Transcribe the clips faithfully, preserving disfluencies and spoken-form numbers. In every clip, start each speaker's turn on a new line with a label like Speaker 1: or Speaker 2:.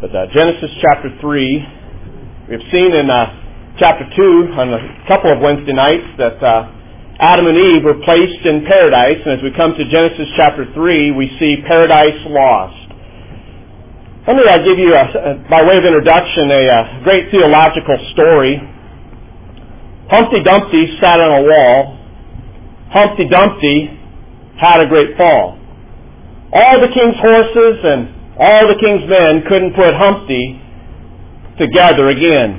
Speaker 1: But uh, Genesis chapter three, we've seen in uh, chapter two on a couple of Wednesday nights that uh, Adam and Eve were placed in paradise, and as we come to Genesis chapter three, we see paradise lost. Let me uh, give you, a, uh, by way of introduction, a uh, great theological story. Humpty Dumpty sat on a wall. Humpty Dumpty had a great fall. All the king's horses and all the king's men couldn't put Humpty together again.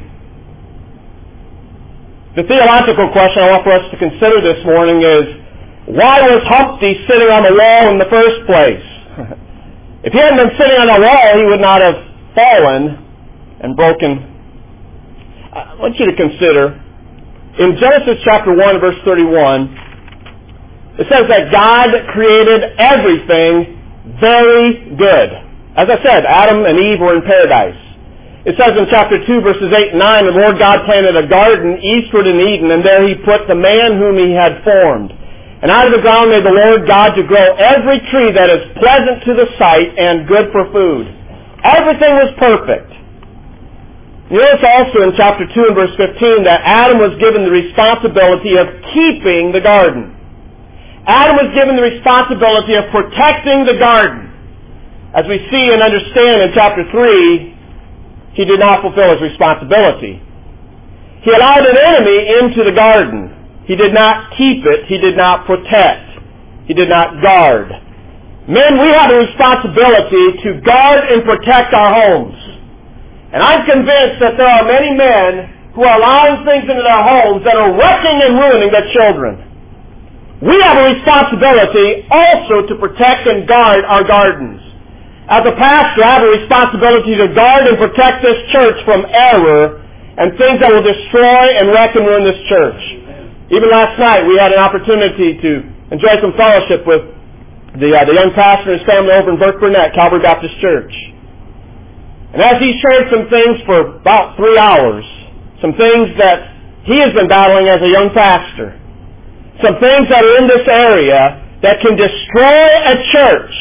Speaker 1: The theological question I want for us to consider this morning is, why was Humpty sitting on the wall in the first place? If he hadn't been sitting on the wall, he would not have fallen and broken. I want you to consider, in Genesis chapter one, verse thirty-one, it says that God created everything very good. As I said, Adam and Eve were in paradise. It says in chapter two, verses eight and nine, the Lord God planted a garden eastward in Eden, and there He put the man whom He had formed. And out of the ground made the Lord God to grow every tree that is pleasant to the sight and good for food. Everything was perfect. You notice also in chapter two and verse fifteen that Adam was given the responsibility of keeping the garden. Adam was given the responsibility of protecting the garden. As we see and understand in chapter three, he did not fulfill his responsibility. He allowed an enemy into the garden. He did not keep it. He did not protect. He did not guard. Men, we have a responsibility to guard and protect our homes. And I'm convinced that there are many men who are allowing things into their homes that are wrecking and ruining their children. We have a responsibility also to protect and guard our gardens. As a pastor, I have a responsibility to guard and protect this church from error and things that will destroy and wreck and ruin this church. Even last night, we had an opportunity to enjoy some fellowship with the, uh, the young pastor and his family over in Burke Burnett, Calvary Baptist Church. And as he shared some things for about three hours, some things that he has been battling as a young pastor, some things that are in this area that can destroy a church.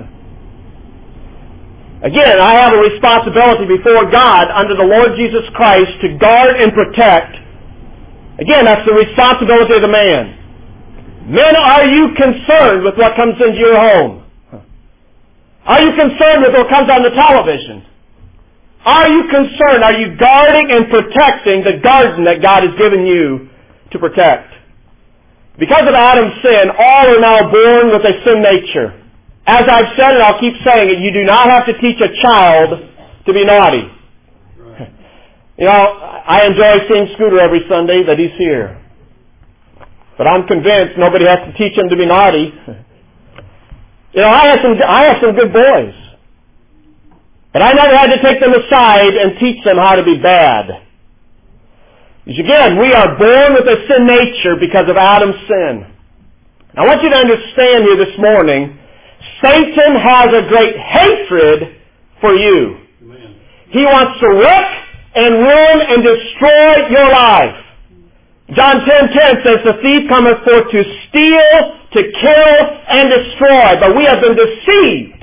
Speaker 1: Again, I have a responsibility before God under the Lord Jesus Christ to guard and protect. Again, that's the responsibility of the man. Men, are you concerned with what comes into your home? Are you concerned with what comes on the television? Are you concerned? Are you guarding and protecting the garden that God has given you to protect? Because of Adam's sin, all are now born with a sin nature. As I've said, and I'll keep saying it, you do not have to teach a child to be naughty. Right. You know, I enjoy seeing Scooter every Sunday that he's here. But I'm convinced nobody has to teach him to be naughty. You know, I have some, I have some good boys. But I never had to take them aside and teach them how to be bad. Because again, we are born with a sin nature because of Adam's sin. I want you to understand here this morning, Satan has a great hatred for you. Amen. He wants to wreck and ruin and destroy your life. John ten ten says, the thief cometh forth to steal, to kill, and destroy. But we have been deceived.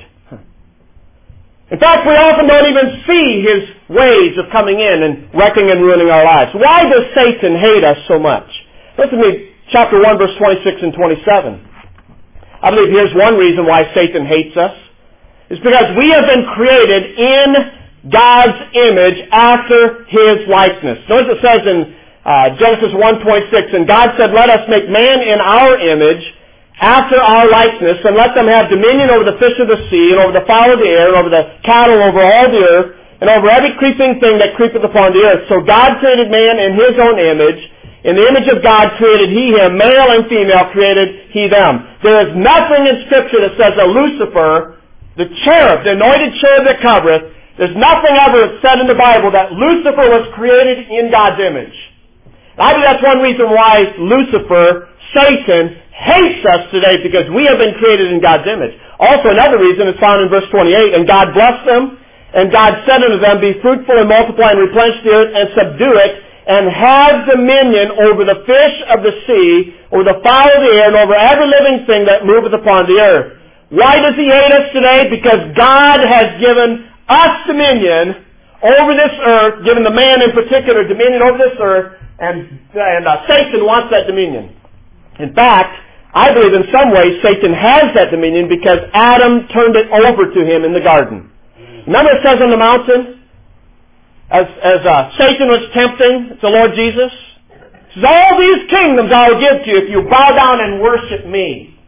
Speaker 1: In fact, we often don't even see his ways of coming in and wrecking and ruining our lives. Why does Satan hate us so much? Listen to me, chapter one, verse twenty-six and twenty-seven. I believe here's one reason why Satan hates us. It's because we have been created in God's image after His likeness. Notice it says in uh, Genesis one twenty-six, and God said, let us make man in our image after our likeness, and let them have dominion over the fish of the sea, and over the fowl of the air, and over the cattle, over all the earth, and over every creeping thing that creepeth upon the earth. So God created man in His own image. In the image of God created He him, male and female created He them. There is nothing in Scripture that says that Lucifer, the cherub, the anointed cherub that covereth, there's nothing ever said in the Bible that Lucifer was created in God's image. And I think that's one reason why Lucifer, Satan, hates us today, because we have been created in God's image. Also, another reason is found in verse twenty-eight, and God blessed them, and God said unto them, be fruitful and multiply and replenish the earth and subdue it, and have dominion over the fish of the sea, over the fowl of the air, and over every living thing that moveth upon the earth. Why does He hate us today? Because God has given us dominion over this earth, given the man in particular dominion over this earth, and, and uh, Satan wants that dominion. In fact, I believe in some ways Satan has that dominion because Adam turned it over to him in the garden. Remember it says on the mountain, as, as uh, Satan was tempting the Lord Jesus, it says, all these kingdoms I will give to you if you bow down and worship me.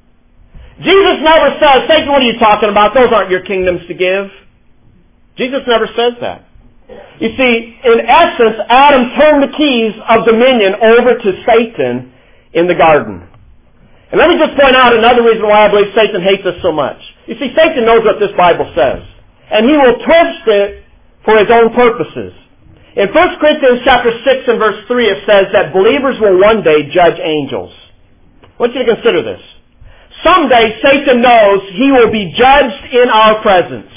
Speaker 1: Jesus never says, Satan, what are you talking about? Those aren't your kingdoms to give. Jesus never says that. You see, in essence, Adam turned the keys of dominion over to Satan in the garden. And let me just point out another reason why I believe Satan hates us so much. You see, Satan knows what this Bible says. And he will twist it for his own purposes. In First Corinthians chapter six and verse three, it says that believers will one day judge angels. I want you to consider this. Someday Satan knows he will be judged in our presence.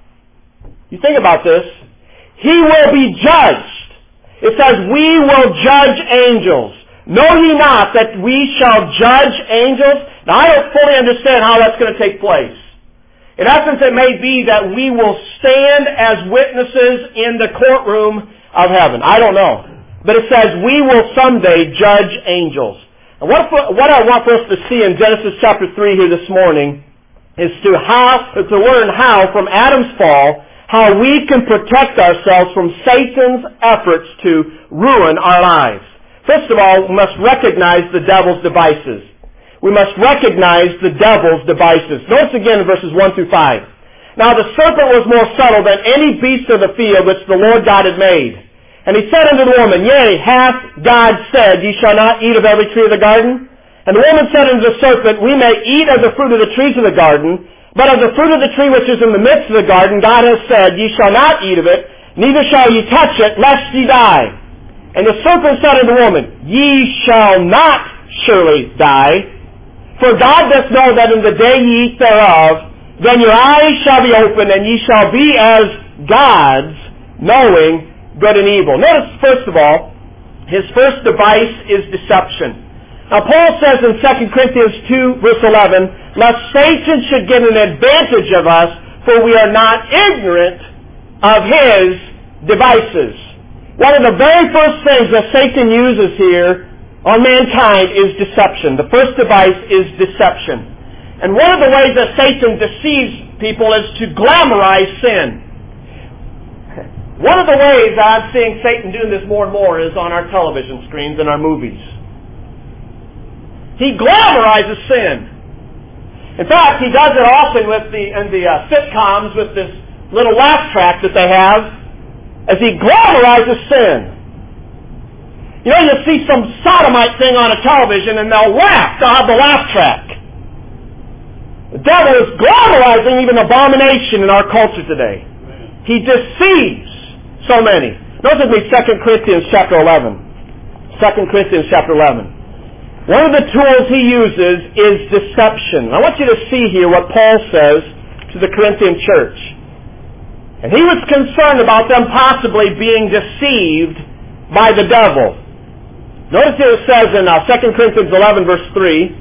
Speaker 1: You think about this. He will be judged. It says, we will judge angels. Know ye not that we shall judge angels? Now, I don't fully understand how that's going to take place. In essence, it may be that we will stand as witnesses in the courtroom of heaven. I don't know. But it says, we will someday judge angels. And what, what I want for us to see in Genesis chapter three here this morning is to, how, to learn how, from Adam's fall, how we can protect ourselves from Satan's efforts to ruin our lives. First of all, we must recognize the devil's devices. We must recognize the devil's devices. Notice again in verses one through five. Now the serpent was more subtle than any beast of the field which the Lord God had made. And he said unto the woman, Yea, hath God said, Ye shall not eat of every tree of the garden? And the woman said unto the serpent, We may eat of the fruit of the trees of the garden, but of the fruit of the tree which is in the midst of the garden, God has said, Ye shall not eat of it, neither shall ye touch it, lest ye die. And the serpent said unto the woman, Ye shall not surely die, for God doth know that in the day ye eat thereof, then your eyes shall be opened, and ye shall be as gods, knowing good and evil. Notice, first of all, his first device is deception. Now, Paul says in Second Corinthians two, verse eleven, lest Satan should get an advantage of us, for we are not ignorant of his devices. One of the very first things that Satan uses here on mankind is deception. The first device is deception. And one of the ways that Satan deceives people is to glamorize sin. One of the ways I'm seeing Satan doing this more and more is on our television screens and our movies. He glamorizes sin. In fact, he does it often with the in the uh, sitcoms with this little laugh track that they have, as he glamorizes sin. You know, you'll see some sodomite thing on a television and they'll laugh. They'll have the laugh track. The devil is glamorizing even abomination in our culture today. He deceives so many. Notice with me Second Corinthians chapter eleven. Second Corinthians chapter eleven. One of the tools he uses is deception. I want you to see here what Paul says to the Corinthian church. And he was concerned about them possibly being deceived by the devil. Notice here it says in uh, Second Corinthians eleven, verse three,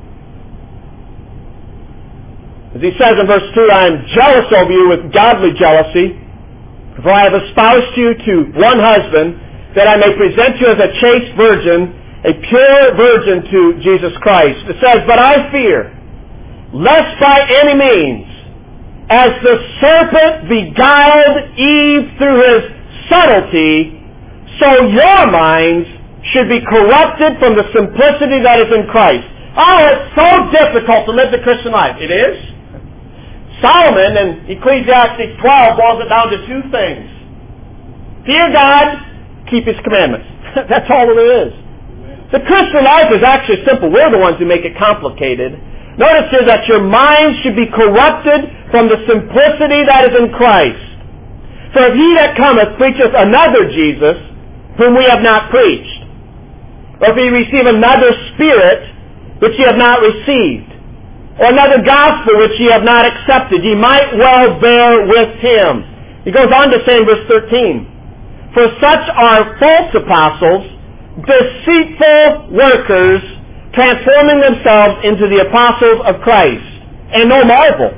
Speaker 1: as he says in verse two, I am jealous over you with godly jealousy, for I have espoused you to one husband, that I may present you as a chaste virgin, a pure virgin to Jesus Christ. It says, but I fear, lest by any means, as the serpent beguiled Eve through his subtlety, so your minds should be corrupted from the simplicity that is in Christ. Oh, it's so difficult to live the Christian life. It is. Solomon in Ecclesiastes twelve boils it down to two things. Fear God, keep His commandments. That's all it is. The Christian life is actually simple. We're the ones who make it complicated. Notice here that your mind should be corrupted from the simplicity that is in Christ. For if he that cometh preacheth another Jesus, whom we have not preached, or if ye receive another spirit, which ye have not received, or another gospel which ye have not accepted, ye might well bear with him. He goes on to say in verse thirteen, for such are false apostles, deceitful workers, transforming themselves into the apostles of Christ. And no marvel,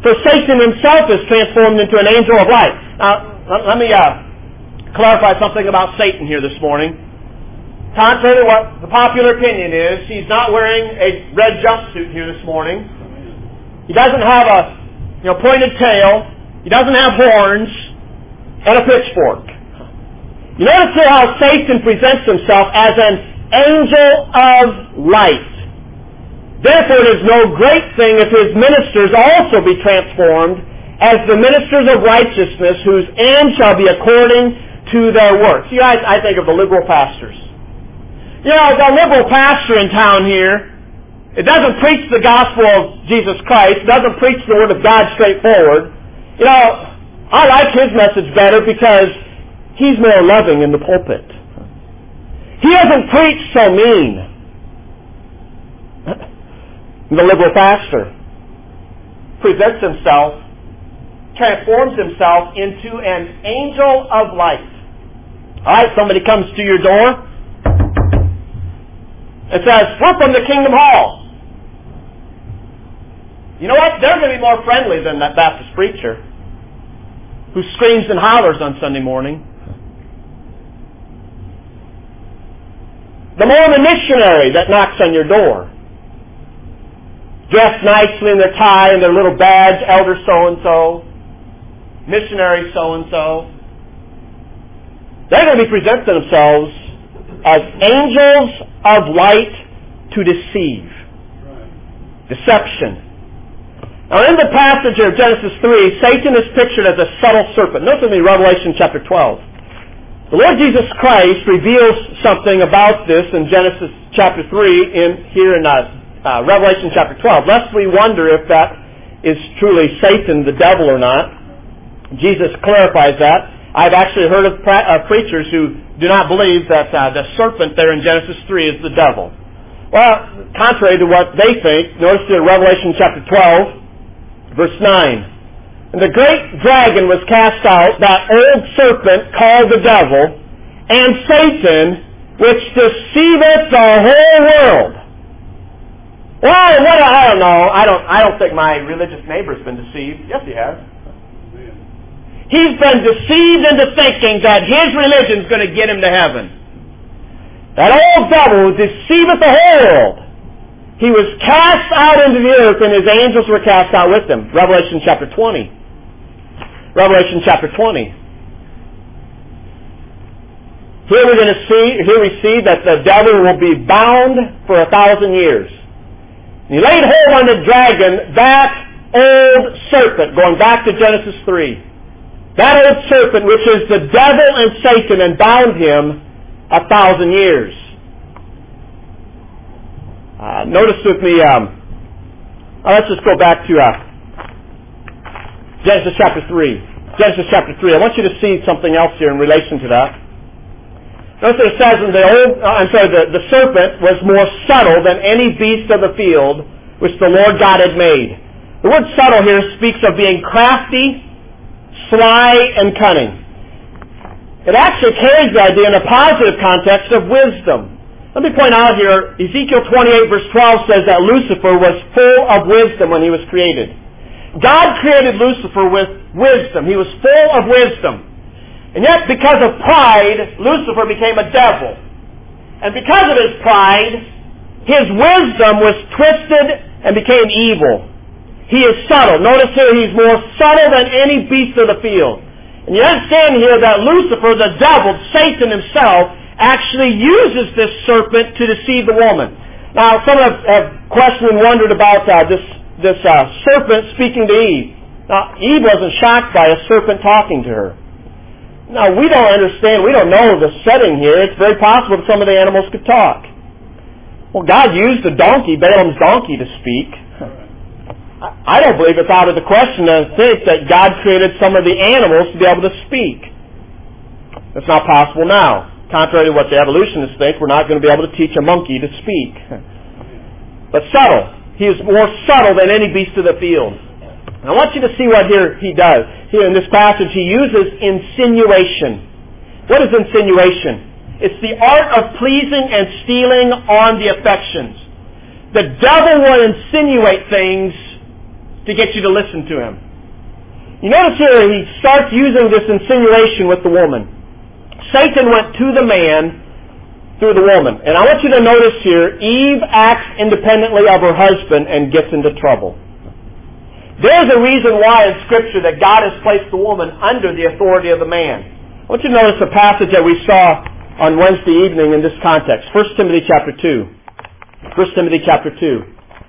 Speaker 1: For Satan himself is transformed into an angel of light. Now, let me uh, clarify something about Satan here this morning. Contrary to what the popular opinion is, he's not wearing a red jumpsuit here this morning. He doesn't have a you know, pointed tail. He doesn't have horns and a pitchfork. You notice here how Satan presents himself as an angel of light. Therefore, it is no great thing if his ministers also be transformed as the ministers of righteousness, whose end shall be according to their works. You guys, I think of the liberal pastors. You know, the liberal pastor in town here, it doesn't preach the gospel of Jesus Christ, it doesn't preach the Word of God straightforward. You know, I like his message better because he's more loving in the pulpit. He doesn't preach so mean. The liberal pastor presents himself, transforms himself into an angel of light. Alright, somebody comes to your door and says, "We're from the Kingdom Hall." You know what? They're going to be more friendly than that Baptist preacher who screams and hollers on Sunday morning. The Mormon missionary that knocks on your door, dressed nicely in their tie and their little badge, elder so-and-so, missionary so-and-so, they're going to be presenting themselves as angels of light to deceive. Deception. Now in the passage of Genesis three, Satan is pictured as a subtle serpent. Notice with me Revelation chapter twelve. The Lord Jesus Christ reveals something about this in Genesis chapter three in here in uh, uh, Revelation chapter twelve. Lest we wonder if that is truly Satan, the devil, or not. Jesus clarifies that. I've actually heard of pra- uh, preachers who do not believe that uh, the serpent there in Genesis three is the devil. Well, contrary to what they think, notice in Revelation chapter twelve, verse nine. "And the great dragon was cast out, that old serpent called the devil, and Satan, which deceiveth the whole world." Well, what I don't know. I don't. I don't think my religious neighbor's been deceived. Yes, he has. He's been deceived into thinking that his religion's going to get him to heaven. That old devil who deceiveth the whole world. He was cast out into the earth, and his angels were cast out with him. Revelation chapter twenty. Revelation chapter twenty. Here we're going to see, here we see that the devil will be bound for a thousand years. And he laid hold on the dragon, that old serpent, going back to Genesis three. That old serpent, which is the devil and Satan, and bound him a thousand years. Uh, notice with me, um, oh, let's just go back to uh, Genesis chapter three. Genesis chapter three. I want you to see something else here in relation to that. Notice that it says in the old, uh, I'm sorry, the, the serpent was more subtle than any beast of the field which the Lord God had made. The word subtle here speaks of being crafty, sly, and cunning. It actually carries the idea in a positive context of wisdom. Let me point out here, Ezekiel twenty-eight verse twelve says that Lucifer was full of wisdom when he was created. God created Lucifer with wisdom. He was full of wisdom. And yet, because of pride, Lucifer became a devil. And because of his pride, his wisdom was twisted and became evil. He is subtle. Notice here, he's more subtle than any beast of the field. And you understand here that Lucifer, the devil, Satan himself, actually uses this serpent to deceive the woman. Now, some have, have questioned and wondered about uh, this this uh, serpent speaking to Eve. Now, Eve wasn't shocked by a serpent talking to her. Now, we don't understand, we don't know the setting here. It's very possible that some of the animals could talk. Well, God used the donkey, Balaam's donkey, to speak. I don't believe it's out of the question to think that God created some of the animals to be able to speak. It's not possible now. Contrary to what the evolutionists think, we're not going to be able to teach a monkey to speak. But subtle. He is more subtle than any beast of the field. And I want you to see what here he does. Here in this passage, he uses insinuation. What is insinuation? It's the art of pleasing and stealing on the affections. The devil will insinuate things to get you to listen to him. You notice here he starts using this insinuation with the woman. Satan went to the man through the woman. And I want you to notice here, Eve acts independently of her husband and gets into trouble. There's a reason why in Scripture that God has placed the woman under the authority of the man. I want you to notice a passage that we saw on Wednesday evening in this context. First Timothy chapter two. First Timothy chapter two.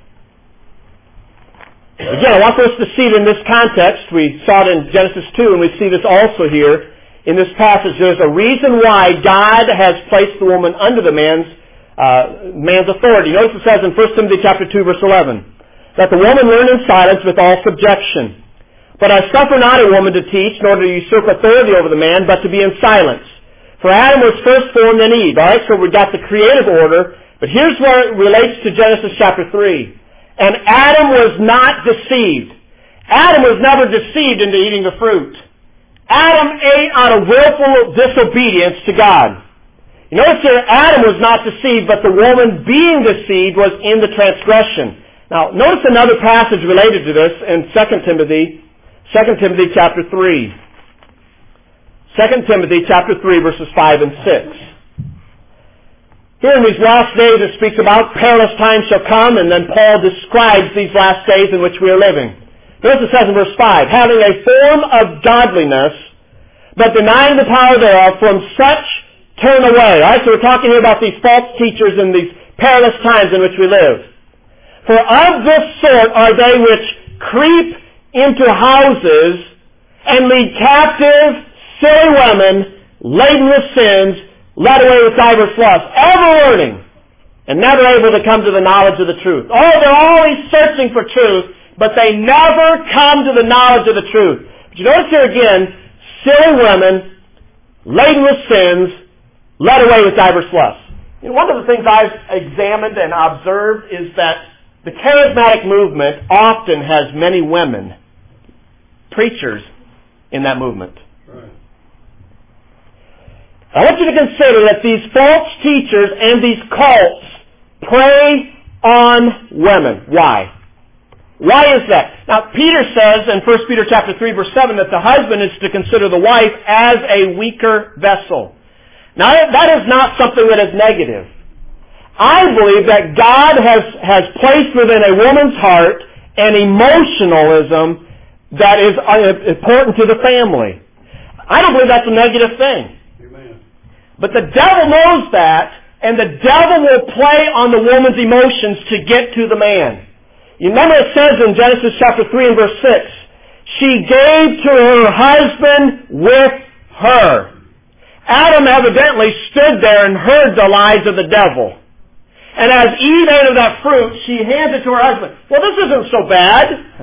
Speaker 1: Again, I want us to see it in this context. We saw it in Genesis two, and we see this also here in this passage. There's a reason why God has placed the woman under the man's uh, man's authority. Notice it says in First Timothy chapter two, verse eleven, that the woman learn in silence with all subjection. But I suffer not a woman to teach, nor to usurp authority over the man, but to be in silence. For Adam was first formed, then Eve. All right, so we've got the creative order. But here's where it relates to Genesis chapter three. And Adam was not deceived. Adam was never deceived into eating the fruit. Adam ate out of willful disobedience to God. You notice here, Adam was not deceived, but the woman being deceived was in the transgression. Now, notice another passage related to this in Second Timothy, Second Timothy chapter three. Second Timothy chapter three, verses five and six. Here in these last days it speaks about perilous times shall come, and then Paul describes these last days in which we are living. Notice it says in verse five, having a form of godliness, but denying the power thereof, from such turn away. All right, so we're talking here about these false teachers in these perilous times in which we live. For of this sort are they which creep into houses and lead captive silly women laden with sins, led away with divers lusts, ever learning, and never able to come to the knowledge of the truth. Oh, they're always searching for truth, but they never come to the knowledge of the truth. But you notice here again, silly women, laden with sins, led away with divers lusts. You know, one of the things I've examined and observed is that the charismatic movement often has many women preachers in that movement.
Speaker 2: Right.
Speaker 1: I want you to consider that these false teachers and these cults prey on women. Why? Why is that? Now, Peter says in First Peter chapter three, verse seven, that the husband is to consider the wife as a weaker vessel. Now, that is not something that is negative. I believe that God has, has placed within a woman's heart an emotionalism that is important to the family. I don't believe that's a negative thing.
Speaker 2: Amen.
Speaker 1: But the devil knows that, and the devil will play on the woman's emotions to get to the man. You remember it says in Genesis chapter three and verse six, she gave to her husband with her. Adam evidently stood there and heard the lies of the devil. And as Eve ate of that fruit, she hands it to her husband. Well, this isn't so bad.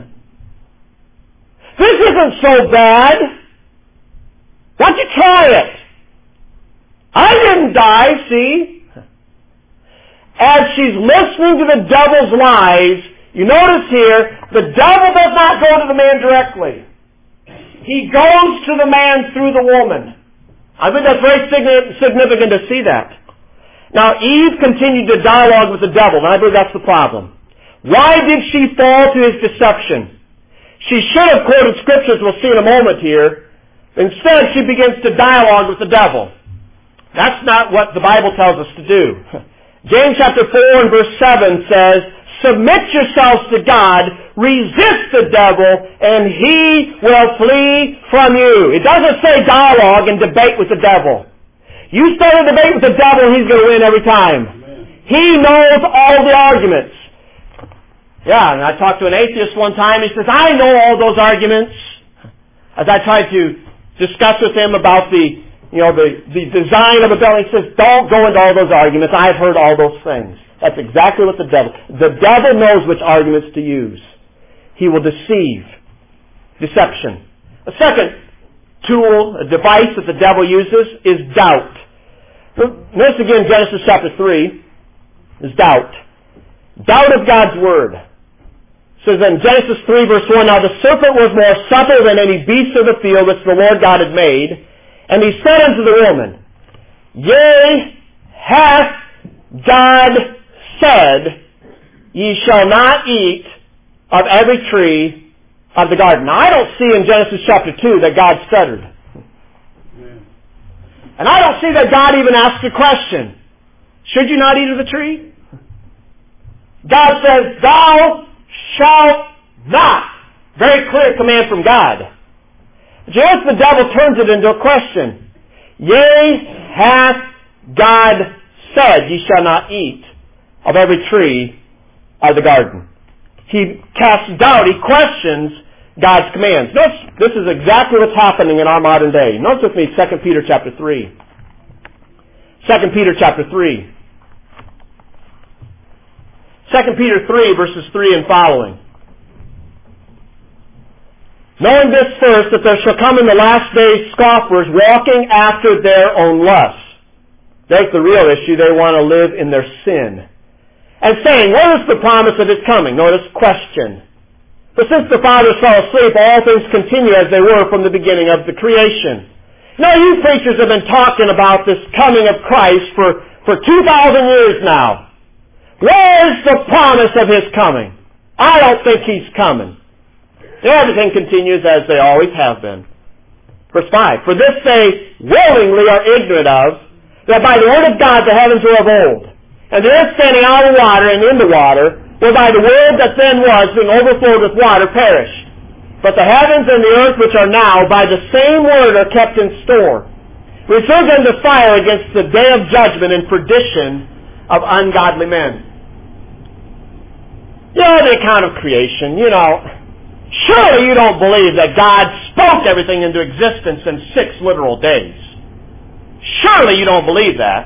Speaker 1: This isn't so bad. Why don't you try it? I didn't die, see? As she's listening to the devil's lies, you notice here, the devil does not go to the man directly. He goes to the man through the woman. I think that's very significant to see that. Now, Eve continued to dialogue with the devil, and I believe that's the problem. Why did she fall to his deception? She should have quoted scriptures, we'll see in a moment here. Instead, she begins to dialogue with the devil. That's not what the Bible tells us to do. James chapter four and verse seven says, submit yourselves to God, resist the devil, and he will flee from you. It doesn't say dialogue and debate with the devil. You start a debate with the devil, he's going to win every time.
Speaker 2: Amen.
Speaker 1: He knows all the arguments. Yeah, and I talked to an atheist one time. He says, I know all those arguments. As I tried to discuss with him about the, you know, the, the design of a building, he says, don't go into all those arguments. I've heard all those things. That's exactly what the devil... The devil knows which arguments to use. He will deceive. Deception. A second tool, a device that the devil uses is doubt. Notice again Genesis chapter three is doubt. Doubt of God's Word. It says in Genesis three verse one, now the serpent was more subtle than any beast of the field which the Lord God had made. And he said unto the woman, yea, hath God said, ye shall not eat of every tree of the garden. Now, I don't see in Genesis chapter two that God stuttered. And I don't see that God even asked a question. Should you not eat of the tree? God says, thou shalt not. Very clear command from God. But notice the devil turns it into a question. Yea, hath God said, ye shall not eat of every tree of the garden. He casts doubt. He questions God's commands. Notice this is exactly what's happening in our modern day. Notice with me Second Peter chapter three. Second Peter chapter three. Second Peter three, verses three and following. Knowing this first, that there shall come in the last days scoffers walking after their own lusts. There's the real issue. They want to live in their sin. And saying, what is the promise of His coming? Notice question. For since the fathers fell asleep, all things continue as they were from the beginning of the creation. Now you preachers have been talking about this coming of Christ for, for two thousand years now. Where's the promise of His coming? I don't think He's coming. Everything continues as they always have been. Verse five, for this they willingly are ignorant of, that by the word of God the heavens were of old, and the earth standing out of water and in the water, whereby the world that then was, being overflowed with water, perished. But the heavens and the earth which are now, by the same word are kept in store, reserved unto fire against the day of judgment and perdition of ungodly men. You know, the account of creation, you know, surely you don't believe that God spoke everything into existence in six literal days. Surely you don't believe that.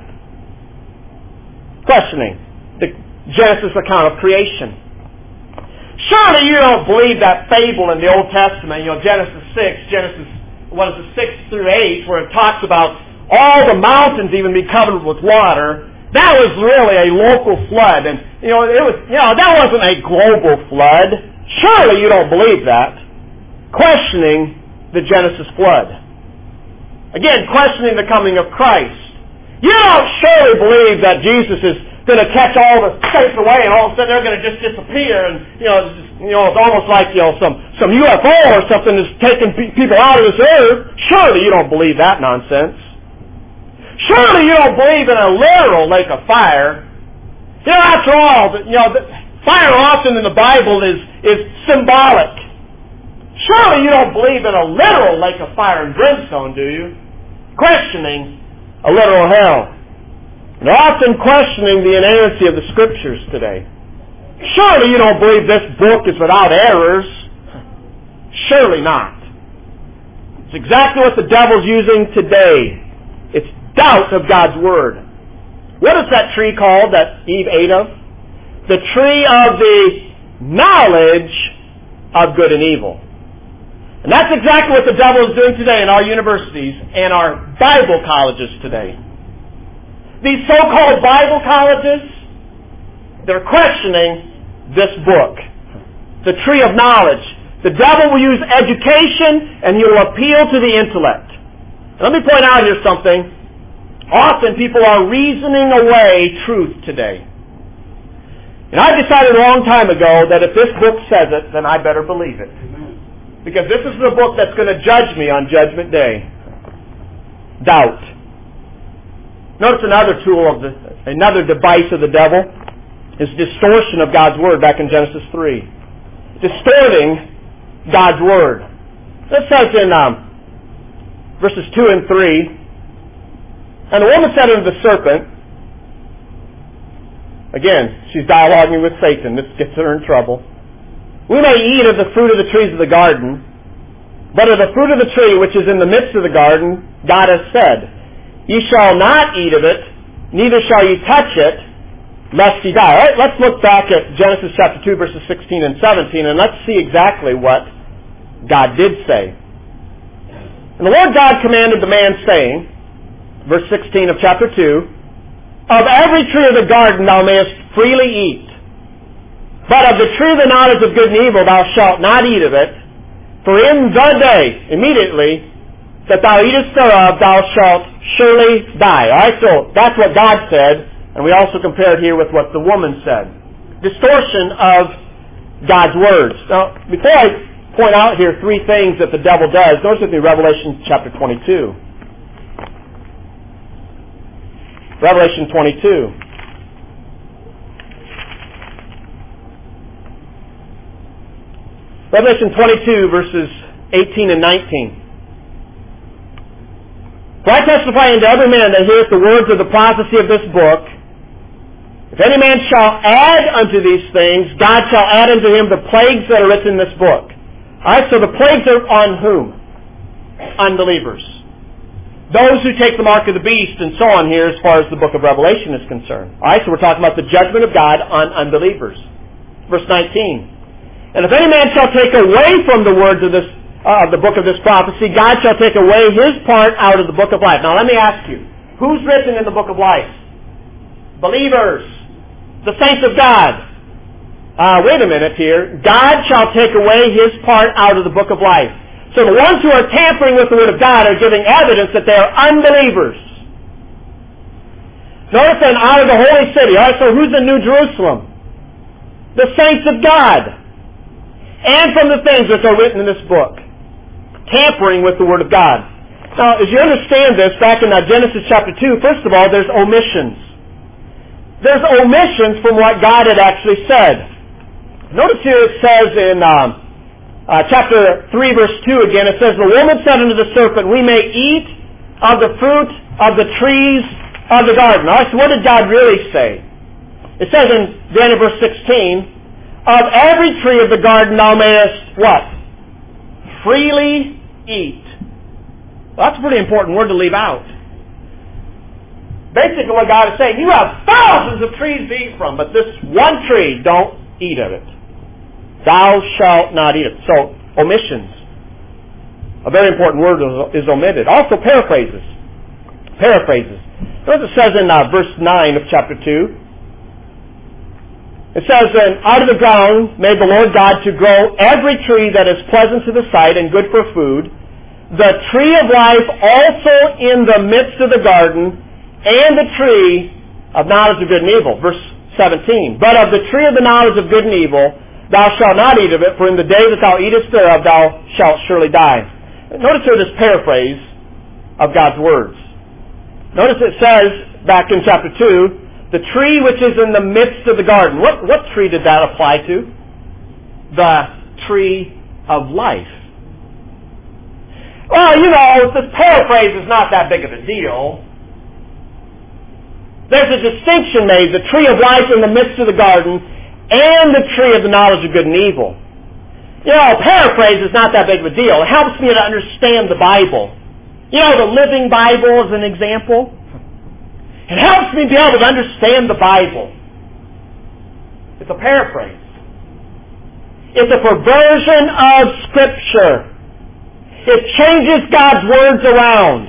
Speaker 1: Questioning the Genesis account of creation. Surely you don't believe that fable in the Old Testament, you know, Genesis six, Genesis, what is it, six through eight, where it talks about all the mountains even be covered with water. That was really a local flood, and you know, it was, you know, that wasn't a global flood. Surely you don't believe that. Questioning the Genesis flood. Again, questioning the coming of Christ. You don't surely believe that Jesus is going to catch all the saints away and all of a sudden they're going to just disappear and, you know, it's, just, you know, it's almost like, you know, some, some U F O or something is taking pe- people out of this earth. Surely you don't believe that nonsense. Surely you don't believe in a literal lake of fire. You know, after all, you know, the, fire often in the Bible is, is symbolic. Surely you don't believe in a literal lake of fire and brimstone, do you? Questioning a literal hell. And often questioning the inerrancy of the Scriptures today. Surely you don't believe this book is without errors. Surely not. It's exactly what the devil's using today. It's doubt of God's Word. What is that tree called that Eve ate of? The tree of the knowledge of good and evil. And that's exactly what the devil is doing today in our universities and our Bible colleges today. These so-called Bible colleges, they're questioning this book, the tree of knowledge. The devil will use education and he will appeal to the intellect. Let me point out here something. Often people are reasoning away truth today. And I decided a long time ago that if this book says it, then I better believe it. Because this is the book that's going to judge me on Judgment Day. Doubt. Notice another tool of the, another device of the devil is distortion of God's Word back in Genesis three. Distorting God's Word. This says in um, verses two and three, and the woman said unto the serpent, again, she's dialoguing with Satan. This gets her in trouble. We may eat of the fruit of the trees of the garden, but of the fruit of the tree which is in the midst of the garden, God has said, ye shall not eat of it, neither shall ye touch it, lest ye die. All right, let's look back at Genesis chapter two, verses sixteen and seventeen, and let's see exactly what God did say. And the Lord God commanded the man, saying, verse sixteen of chapter two, of every tree of the garden thou mayest freely eat, but of the tree of the knowledge of good and evil thou shalt not eat of it, for in the day, immediately, that thou eatest thereof, thou shalt surely die. All right, so that's what God said, and we also compare it here with what the woman said. Distortion of God's words. Now, before I point out here three things that the devil does. Notice with me Revelation chapter twenty-two. Revelation twenty-two. Revelation twenty-two, verses eighteen and nineteen. For I testify unto every man that heareth the words of the prophecy of this book, if any man shall add unto these things, God shall add unto him the plagues that are written in this book. Alright, so the plagues are on whom? Unbelievers. Those who take the mark of the beast and so on here as far as the book of Revelation is concerned. Alright, so we're talking about the judgment of God on unbelievers. Verse nineteen. And if any man shall take away from the words of this uh, the book of this prophecy, God shall take away his part out of the book of life. Now let me ask you, who's written in the book of life? Believers. The saints of God. Uh, wait a minute here. God shall take away his part out of the book of life. So the ones who are tampering with the Word of God are giving evidence that they are unbelievers. Notice then, out of the holy city. All right, so who's in New Jerusalem? The saints of God. And from the things which are written in this book. Tampering with the Word of God. Now, as you understand this, back in uh, Genesis chapter two, first of all, there's omissions. There's omissions from what God had actually said. Notice here it says in um, uh, chapter three, verse two again, it says, The woman said unto the serpent, We may eat of the fruit of the trees of the garden. All right, so what did God really say? It says in the end of verse sixteen, Of every tree of the garden thou mayest, what? Freely eat. Well, that's a pretty important word to leave out. Basically what God is saying, you have thousands of trees to eat from, but this one tree, don't eat of it. Thou shalt not eat it. So, omissions. A very important word is omitted. Also, paraphrases. Paraphrases. Notice it says in uh, verse nine of chapter two, it says, And out of the ground made the Lord God to grow every tree that is pleasant to the sight and good for food, the tree of life also in the midst of the garden, and the tree of knowledge of good and evil. Verse seventeen. But of the tree of the knowledge of good and evil, thou shalt not eat of it, for in the day that thou eatest thereof, thou shalt surely die. Notice here this paraphrase of God's words. Notice it says, back in chapter two, the tree which is in the midst of the garden. What, what tree did that apply to? The tree of life. Well, you know, this paraphrase is not that big of a deal. There's a distinction made, the tree of life in the midst of the garden and the tree of the knowledge of good and evil. You know, a paraphrase is not that big of a deal. It helps me to understand the Bible. You know, the Living Bible is an example. It helps me be able to understand the Bible. It's a paraphrase. It's a perversion of Scripture. It changes God's words around.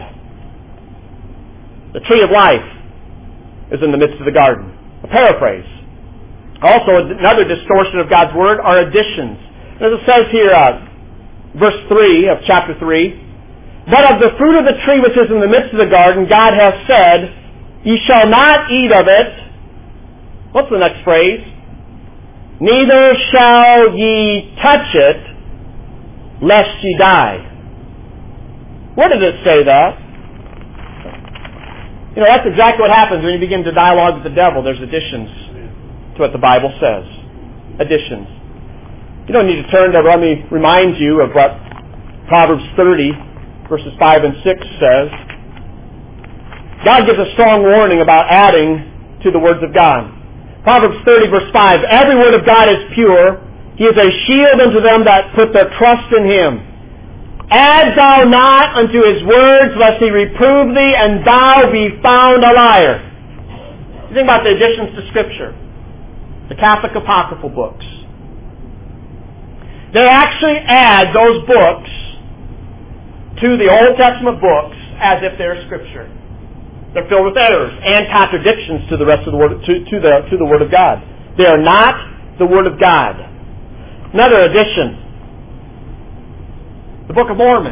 Speaker 1: The tree of life is in the midst of the garden. A paraphrase. Also, another distortion of God's Word are additions. As it says here, uh, verse three of chapter three, But of the fruit of the tree which is in the midst of the garden, God hath said, Ye shall not eat of it. What's the next phrase? Neither shall ye touch it, lest ye die. Where did it say that? You know, that's exactly what happens when you begin to dialogue with the devil. There's additions to what the Bible says. Additions. You don't need to turn to, let me remind you of what Proverbs thirty, verses five and six says. God gives a strong warning about adding to the words of God. Proverbs thirty, verse five, Every word of God is pure. He is a shield unto them that put their trust in Him. Add thou not unto His words, lest He reprove thee, and thou be found a liar. You think about the additions to Scripture. The Catholic apocryphal books. They actually add those books to the Old Testament books as if they're Scripture. They're filled with errors and contradictions to the rest of the Word, to, to the to the Word of God. They are not the Word of God. Another addition. The Book of Mormon.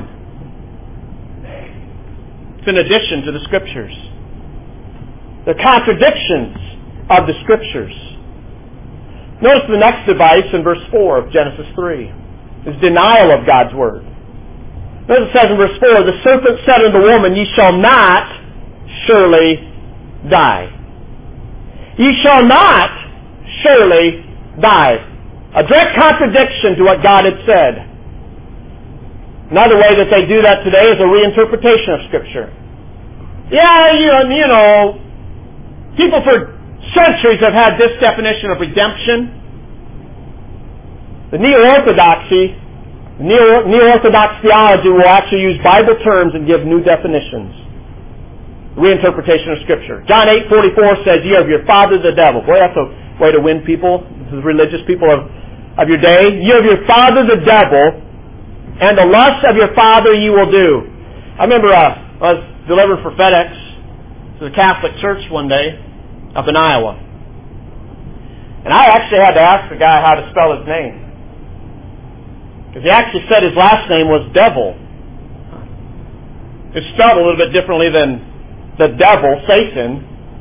Speaker 1: It's an addition to the Scriptures. They're contradictions of the Scriptures. Notice the next device in verse four of Genesis three. is denial of God's Word. Notice it says in verse four, the serpent said unto the woman, ye shall not surely die. Ye shall not surely die. A direct contradiction to what God had said. Another way that they do that today is a reinterpretation of Scripture. Yeah, you know, you know people for centuries have had this definition of redemption. The Neo-Orthodoxy, Neo- Neo-Orthodox theology will actually use Bible terms and give new definitions. Reinterpretation of Scripture. John eight forty-four says, ye are of your father the devil. Boy, that's a way to win people, the religious people of, of your day. Ye are of your father the devil, and the lusts of your father you will do. I remember uh, I was delivered for FedEx to the Catholic Church one day up in Iowa. And I actually had to ask the guy how to spell his name. Because he actually said his last name was Devil. It's spelled a little bit differently than the devil, Satan.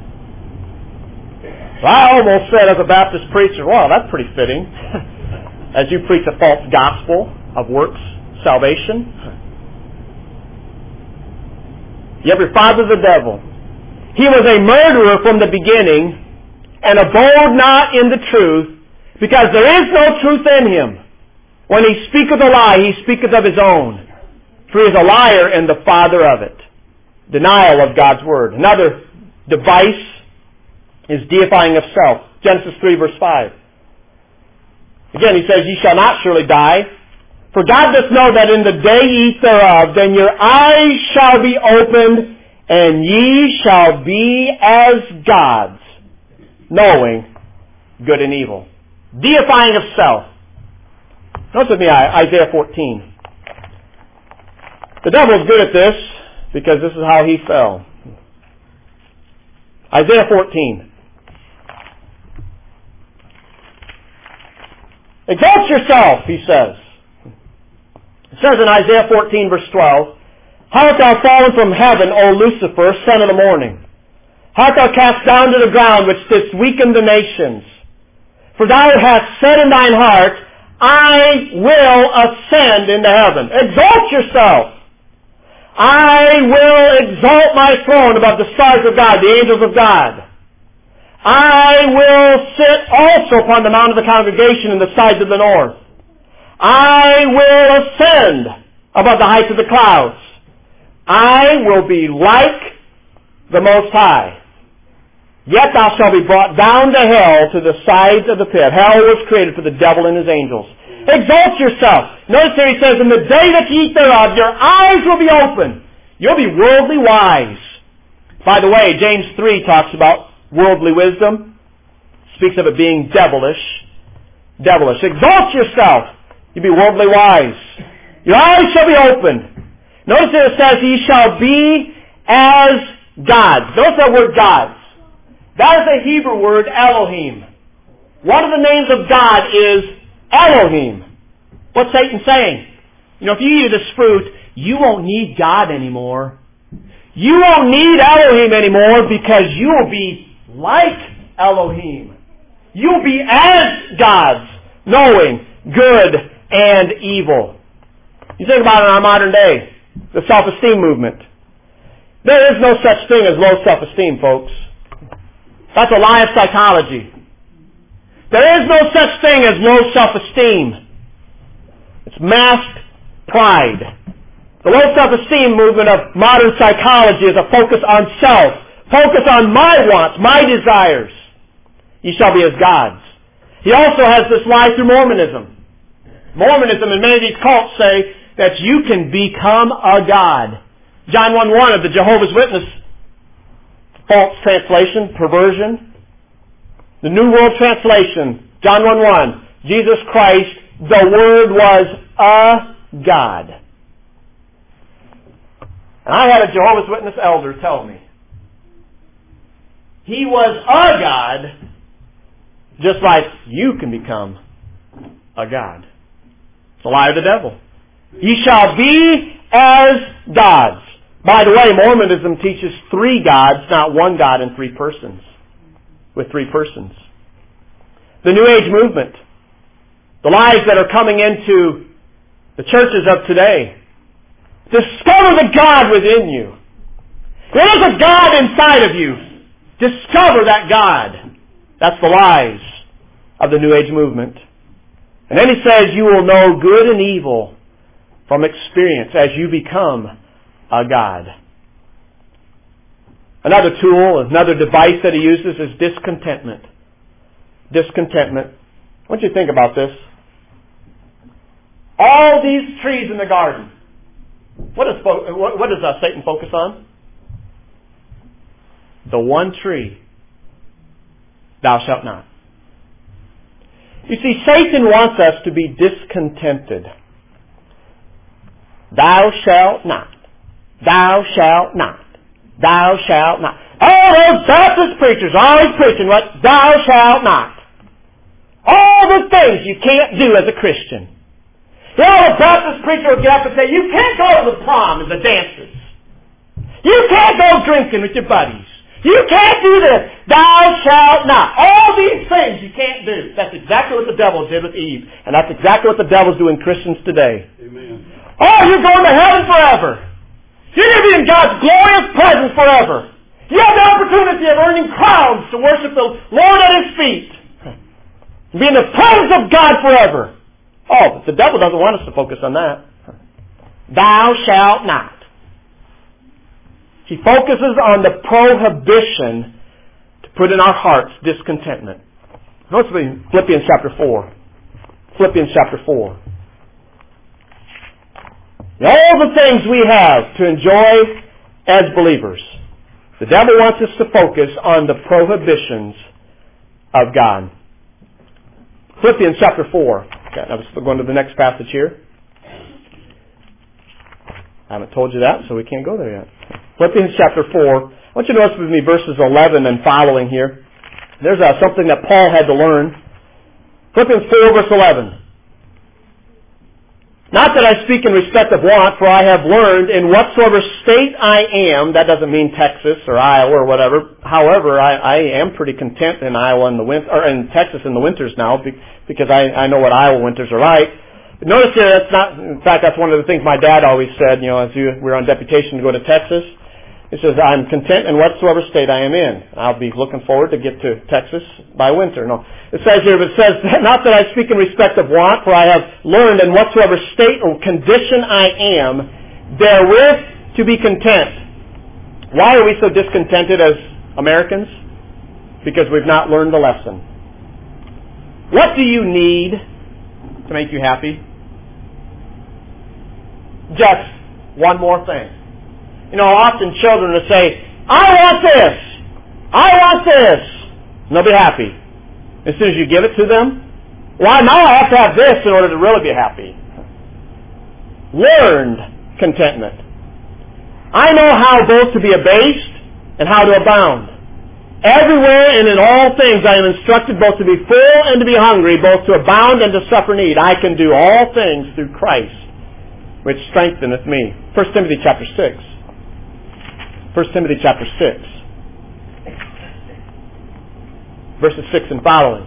Speaker 1: So I almost said as a Baptist preacher, well, that's pretty fitting. As you preach a false gospel of works salvation. You have your father the devil. He was a murderer from the beginning, and abode not in the truth, because there is no truth in him. When he speaketh a lie, he speaketh of his own. For he is a liar and the father of it. Denial of God's Word. Another device is deifying of self. Genesis three verse five. Again, he says, ye shall not surely die. For God doth know that in the day ye eat thereof, then your eyes shall be opened, and ye shall be as gods, knowing good and evil. Deifying of self. Notice with me Isaiah fourteen. The devil is good at this because this is how he fell. Isaiah fourteen. Exalt yourself, he says. It says in Isaiah fourteen verse twelve, how art thou fallen from heaven, O Lucifer, son of the morning? How art thou cast down to the ground, which didst weaken the nations? For thou hast said in thine heart, I will ascend into heaven. Exalt yourself. I will exalt my throne above the stars of God, the angels of God. I will sit also upon the mount of the congregation in the sides of the north. I will ascend above the heights of the clouds. I will be like the Most High. Yet thou shalt be brought down to hell, to the sides of the pit. Hell was created for the devil and his angels. Exalt yourself. Notice here he says, in the day that ye eat thereof, your eyes will be open. You'll be worldly wise. By the way, James three talks about worldly wisdom. Speaks of it being devilish. Devilish. Exalt yourself. You'll be worldly wise. Your eyes shall be opened. Notice here it says, ye shall be as gods. Notice that word gods. That is the Hebrew word Elohim. One of the names of God is Elohim. What's Satan saying? You know, if you eat of this fruit, you won't need God anymore. You won't need Elohim anymore because you will be like Elohim. You'll be as gods, knowing good and evil. You think about it in our modern day, the self-esteem movement. There is no such thing as low self-esteem, folks. That's a lie of psychology. There is no such thing as low self-esteem. It's masked pride. The low self-esteem movement of modern psychology is a focus on self. Focus on my wants, my desires. Ye shall be as gods. He also has this lie through Mormonism. Mormonism and many of these cults say that you can become a god. John one one of the Jehovah's Witness false translation, perversion. The New World Translation, John one one, Jesus Christ, the Word was a God. And I had a Jehovah's Witness elder tell me, He was a God, just like you can become a God. It's a lie of the devil. Ye shall be as gods. By the way, Mormonism teaches three gods, not one God in three persons. With three persons. The New Age movement. The lies that are coming into The churches of today. Discover the God within you. There is a God inside of you. Discover that God. That's the lies of the New Age movement. And then he says you will know good and evil from experience as you become a God. Another tool, another device that he uses is discontentment. Discontentment. I want you to think about this. All these trees in the garden. What does, what does uh, Satan focus on? The one tree. Thou shalt not. You see, Satan wants us to be discontented. Thou shalt not. Thou shalt not. Thou shalt not. All those Baptist preachers are always preaching what? Thou shalt not. All the things you can't do as a Christian. You know, the Baptist preacher will get up and say, you can't go to the prom and the dances. You can't go drinking with your buddies. You can't do this. Thou shalt not. All these things you can't do. That's exactly what the devil did with Eve. And that's exactly what the devil's doing Christians today.
Speaker 2: Amen.
Speaker 1: Oh, you're going to heaven forever. You're going to be in God's glorious presence forever. You have the opportunity of earning crowns to worship the Lord at His feet. Be in the presence of God forever. Oh, but the devil doesn't want us to focus on that. Thou shalt not. He focuses on the prohibition to put in our hearts discontentment. Notice Philippians chapter four. Philippians chapter four. All the things we have to enjoy as believers, the devil wants us to focus on the prohibitions of God. Philippians chapter four. Okay, now we're going to the next passage here. I haven't told you that, so we can't go there yet. Philippians chapter four. I want you to notice with me verses eleven and following here. There's uh, something that Paul had to learn. Philippians four verse eleven. Not that I speak in respect of want, for I have learned in whatsoever state I am, that doesn't mean Texas or Iowa or whatever. However, I, I am pretty content in Iowa in the winter, or in Texas in the winters now, because I, I know what Iowa winters are like. But notice here, that's not, in fact, that's one of the things my dad always said, you know, as we were on deputation to go to Texas. He says, I'm content in whatsoever state I am in. I'll be looking forward to get to Texas by winter. No. It says here, but it says, not that I speak in respect of want, for I have learned in whatsoever state or condition I am, therewith to be content. Why are we so discontented as Americans? Because we've not learned the lesson. What do you need to make you happy? Just one more thing. You know, often children will say, I want this! I want this! And they'll be happy. As soon as you give it to them, well, now I have to have this in order to really be happy. Learned contentment. I know how both to be abased and how to abound. Everywhere and in all things I am instructed both to be full and to be hungry, both to abound and to suffer need. I can do all things through Christ, which strengtheneth me. First Timothy chapter six. First Timothy chapter six. Verses six and following.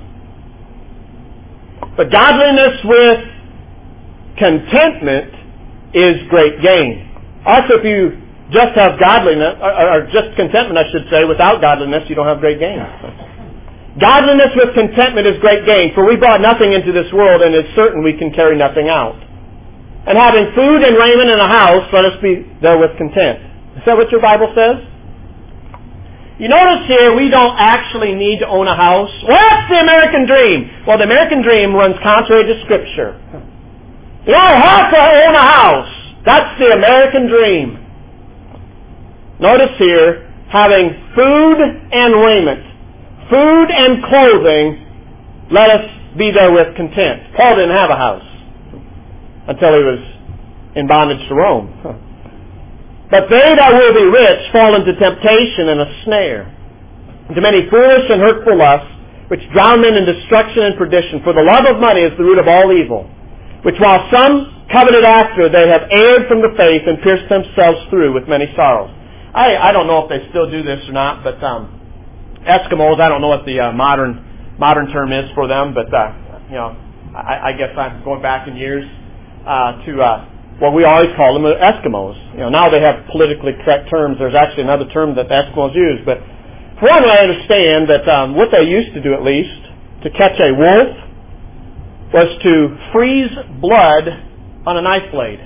Speaker 1: But godliness with contentment is great gain. Also, if you just have godliness, or, or just contentment, I should say, without godliness, you don't have great gain. Godliness with contentment is great gain, for we brought nothing into this world, and it's certain we can carry nothing out. And having food and raiment in a house, let us be therewith content. Is that what your Bible says? You notice here, we don't actually need to own a house. Well, that's the American dream. Well, the American dream runs contrary to Scripture. You don't have to own a house. That's the American dream. Notice here, having food and raiment, food and clothing, let us be therewith content. Paul didn't have a house until he was in bondage to Rome. But they that will be rich fall into temptation and a snare, into many foolish and hurtful lusts, which drown men in destruction and perdition. For the love of money is the root of all evil, which while some coveted after, they have erred from the faith and pierced themselves through with many sorrows. I, I don't know if they still do this or not, but um, Eskimos, I don't know what the uh, modern modern term is for them, but uh, you know, I, I guess I'm going back in years. uh, to uh, what we always call them Eskimos. You know, now they have politically correct terms. There's actually another term that the Eskimos use. But for one, I understand that um, what they used to do, at least, to catch a wolf, was to freeze blood on a knife blade.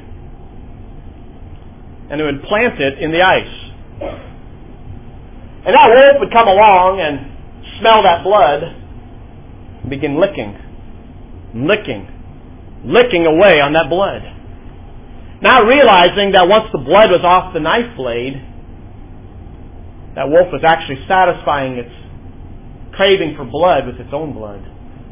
Speaker 1: And they would plant it in the ice. And that wolf would come along and smell that blood and begin licking, licking, licking away on that blood. Not realizing that once the blood was off the knife blade, that wolf was actually satisfying its craving for blood with its own blood.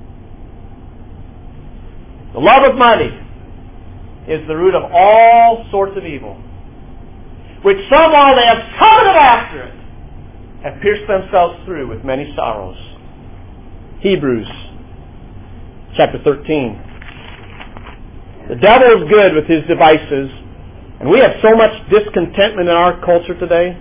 Speaker 1: The love of money is the root of all sorts of evil, which some, while they have coveted after it, have pierced themselves through with many sorrows. Hebrews chapter thirteen. The devil is good with his devices, and we have so much discontentment in our culture today.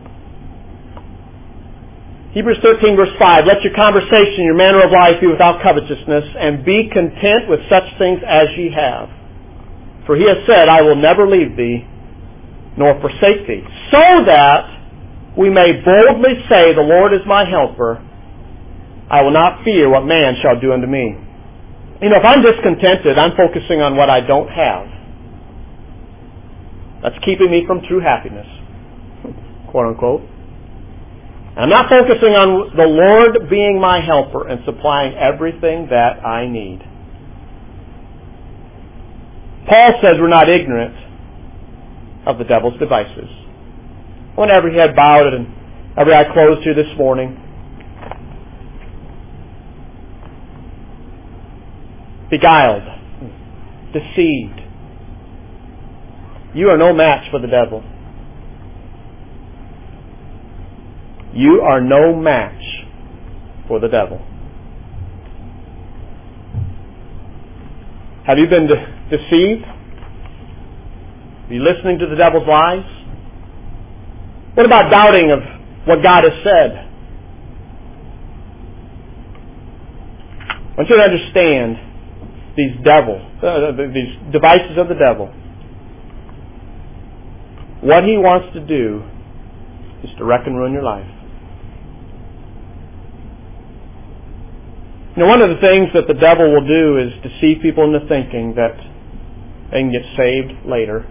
Speaker 1: Hebrews thirteen verse five, let your conversation, your manner of life be without covetousness, and be content with such things as ye have. For he has said, I will never leave thee, nor forsake thee, so that we may boldly say, the Lord is my helper. I will not fear what man shall do unto me. You know, if I'm discontented, I'm focusing on what I don't have. That's keeping me from true happiness, quote unquote. I'm not focusing on the Lord being my helper and supplying everything that I need. Paul says we're not ignorant of the devil's devices. Whenever he had bowed and every eye closed here this morning, beguiled, deceived. You are no match for the devil. You are no match for the devil. Have you been de- deceived? Are you listening to the devil's lies? What about doubting of what God has said? I want you to understand these devil, uh, these devices of the devil. What he wants to do is to wreck and ruin your life. You know, one of the things that the devil will do is deceive people into thinking that they can get saved later.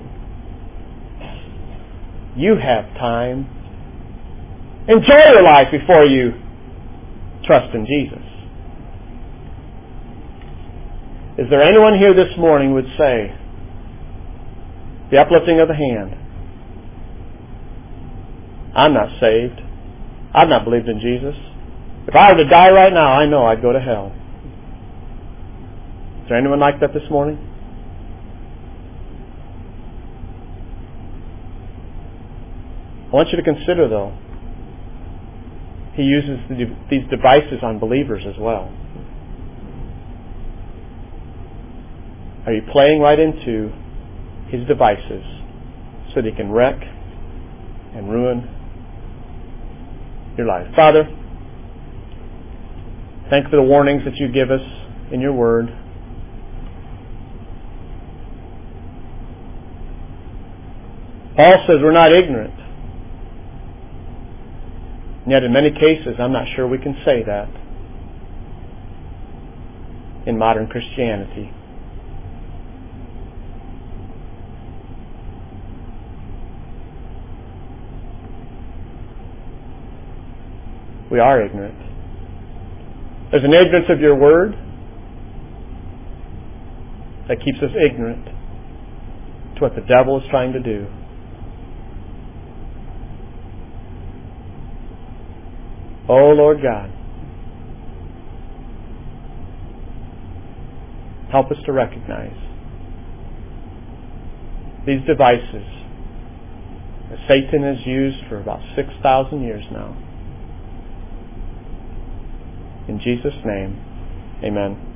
Speaker 1: You have time. Enjoy your life before you trust in Jesus. Is there anyone here this morning who would say, the uplifting of the hand, I'm not saved. I've not believed in Jesus. If I were to die right now, I know I'd go to hell. Is there anyone like that this morning? I want you to consider, though, he uses these devices on believers as well. Are you playing right into his devices so that he can wreck and ruin your life? Father, thank you for the warnings that you give us in your word. Paul says we're not ignorant. And yet in many cases, I'm not sure we can say that in modern Christianity. We are ignorant. There's an ignorance of your word that keeps us ignorant to what the devil is trying to do. Oh, Lord God, help us to recognize these devices that Satan has used for about six thousand years now. In Jesus' name, amen.